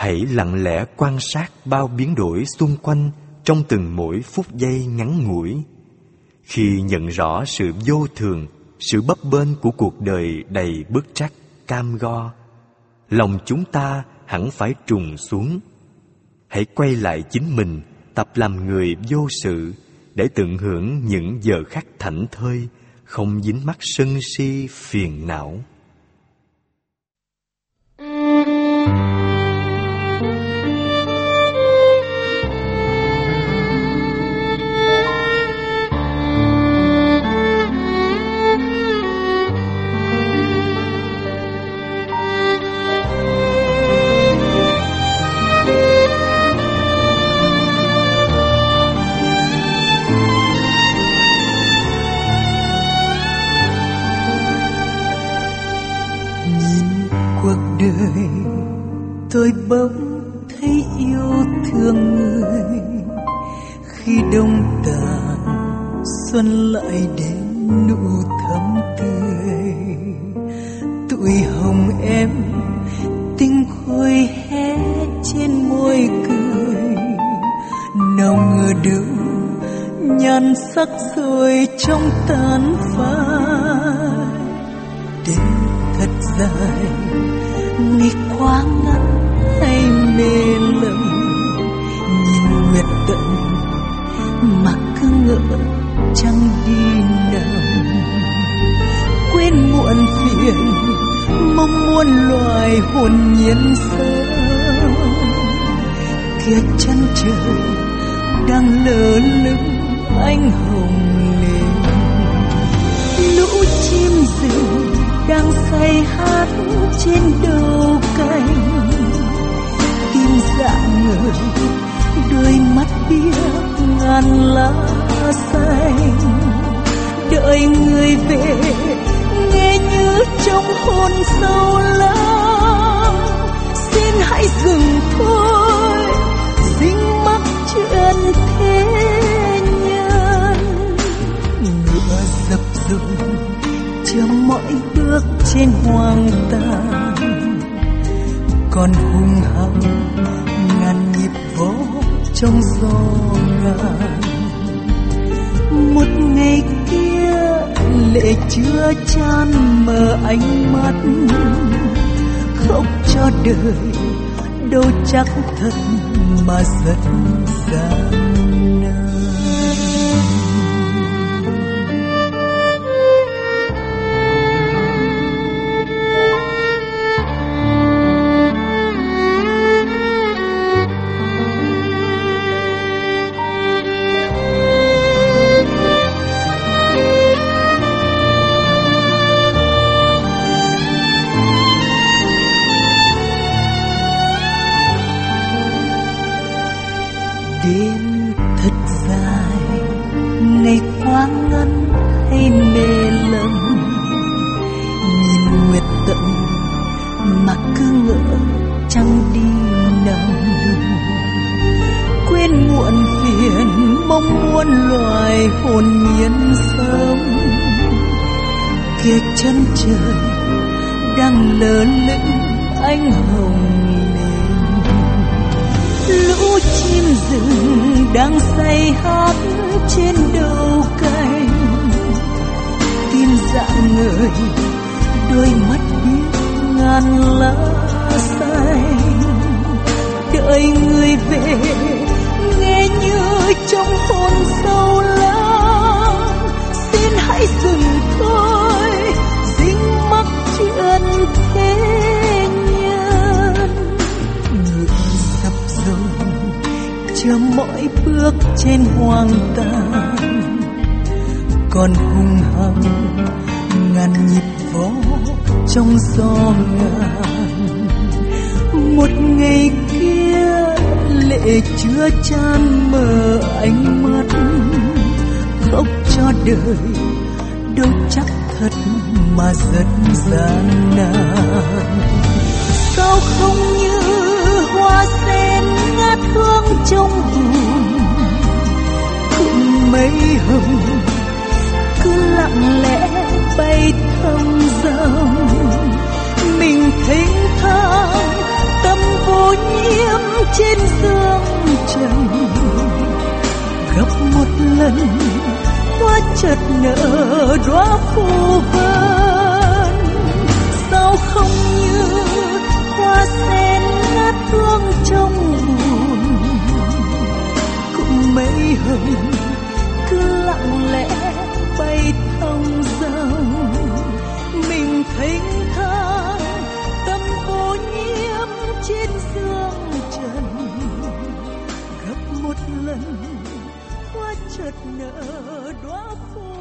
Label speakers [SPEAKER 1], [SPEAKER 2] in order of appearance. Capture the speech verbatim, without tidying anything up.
[SPEAKER 1] Hãy lặng lẽ quan sát bao biến đổi xung quanh trong từng mỗi phút giây ngắn ngủi. Khi nhận rõ sự vô thường, sự bấp bênh của cuộc đời đầy bức trắc, cam go, lòng chúng ta hẳn phải trùng xuống. Hãy quay lại chính mình, tập làm người vô sự, để tận hưởng những giờ khắc thảnh thơi, không dính mắc sân si phiền não.
[SPEAKER 2] Tôi bỗng thấy yêu thương người, khi đông tàn xuân lại đến nụ thắm tươi. Tuổi hồng em tinh khôi hé trên môi cười, nào ngờ đâu nhan sắc rồi trong tàn phai. Đêm thật dài ngày quá ngắn hay mê lầm, nhìn nguyệt tận mà cứ ngỡ trăng đi nằm. Quên muộn phiền mong muôn loài hồn nhiên sớm, kia chân trời đang lơ lửng ánh hồng lên. Lũ chim rừng đang say hát trên đầu cành, tim rạng ngời đôi mắt biếc ngàn lá xanh. Đợi người về nghe như trong hồn sâu lắm, xin hãy dừng thôi dính mắc chuyện thế nhân. Ngựa dập dừng chờ mỗi bước trên hoang tàn, còn hung hăng ngàn nhịp vó trong gió ngàn. Một ngày kia lệ chưa chan mờ ánh mắt, khóc cho đời đâu chắc thật mà rất gian nan. Đêm thật dài ngày quá ngắn hay mê lầm, nhìn nguyệt tận mà cứ ngỡ trăng đi nằm. Quên muộn phiền mong muôn loài hồn nhiên sớm, kia chân trời đang lơ lửng ánh hồng lên. Lũ chim rừng đang say hát trên đầu cành, tim rạng ngời đôi mắt biếc ngàn lá xanh. Đợi người về nghe như trong hồn sâu lắm, xin hãy dừng thôi dính mắc chuyện thế nhân. Ngựa dập dồn chờ mỗi bước trên hoang tàn, còn hung hăng ngàn nhịp vó trong gió ngàn. Một ngày kia lệ chưa chan mờ ánh mắt, khóc cho đời đâu chắc thật mà rất gian nan. Sao không như hoa sen ngát hương trong hồn, cùng mây hồng cứ lặng lẽ bay thăm dòng. Mình thênh thang tâm vô nhiêu trên giường trần. Gặp một lần hoa chợt nở đóa phù vân, sao không như hoa sen ngát hương trong buồn. Cũng mấy hồng cứ lặng lẽ bay thông dòng, mình thênh thang tâm vô nhiễm trên giường trần. Gặp một lần hoa chợt nở đóa phù